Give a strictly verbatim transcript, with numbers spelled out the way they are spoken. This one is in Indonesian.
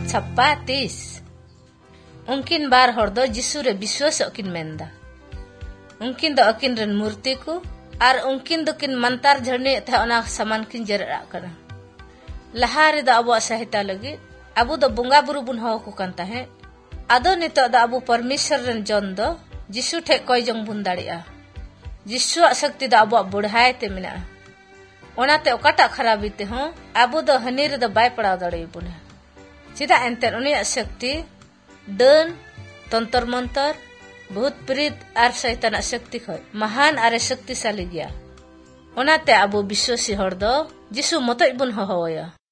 Chapatis. Ungkin bar hor do Jisu re biswas okin menda. Ungkin do okin ren murti ku ar ungkin do kin mantar jharni tha ona saman kin jera kana. Lahari do abu sahita lagi abu do bunga buru bun ho ku kan tahe. Ado nito do abu permission ren jon do Jisu the koi jong bun daria. Jisu sakti do abu budhai te mina. Onate okata kharabi te ho abu do hanir do bai padaw dare bun. Cita enter uni sakti dan tontor montor बहुत प्रीत आर शैतान शक्ति खय महान आरे शक्तिशाली गया ओनाते अबो विश्वासी हर दो जिसु मतय बुन होया।